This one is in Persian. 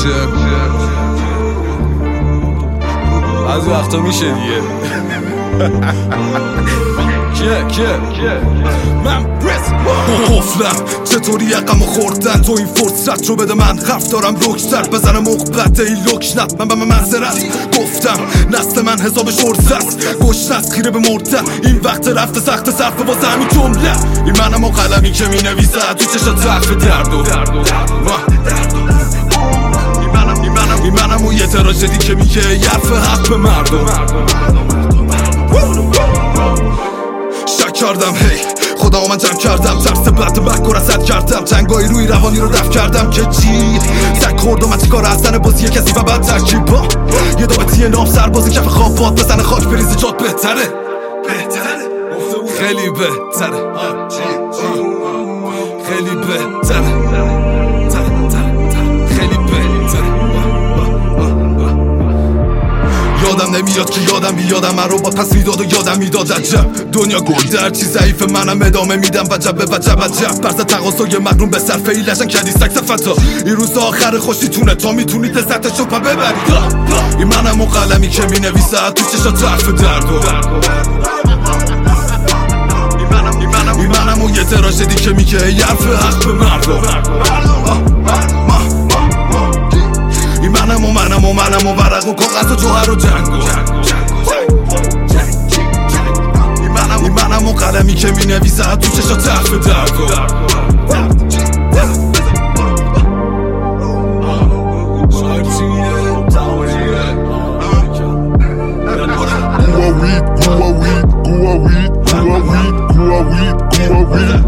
از وقتا میشه دیگه. من قفلم چطوری یقمو خوردن تو این فرصت رو بده من حرف دارم رکتر بزنم مقبت ای لکنت من معذرت گفتم نسل من حساب شرزه است گشت است خیره به مردن این وقت رفت سخت صرف واسه همین جمله این منم و قلمی که می نویسد تو چشات حرف درد و این منم و یه تراژدی که میگه یه حرف حق به مردم شک کردم هی خدا من جمع کردم ترس بد بک و رسد کردم تنگایی روی روانی رو دفع کردم که چی زک خوردم از چیکار هستن بازی کسی و بعد ترکیبا یه دابتی نام سربازی کف خواب باد بزنه خاک بریزه جات بهتره خیلی بهتره خیلی بهتره یادم نمیاد که یادم بیادم من رو با پس میداد و یادم میداد عجب دنیا گل در چی ضعیف منم ادامه میدم وجب به وجب عجب برز تقاضای مغروم به صرف ایلشن کردی سکس فتا این روز آخر خوشیتونه تا میتونید لذتشو پا ببرید این منم و قلمی که مینویسد تو چشات حرف درد و این منم و یه تراژدی که میگه یه حرف حق به مردم منم و ورق و کاغذ و جوهر و جنگ این منم و قلمی که می نویسد تو چشات حرف درد Gua weed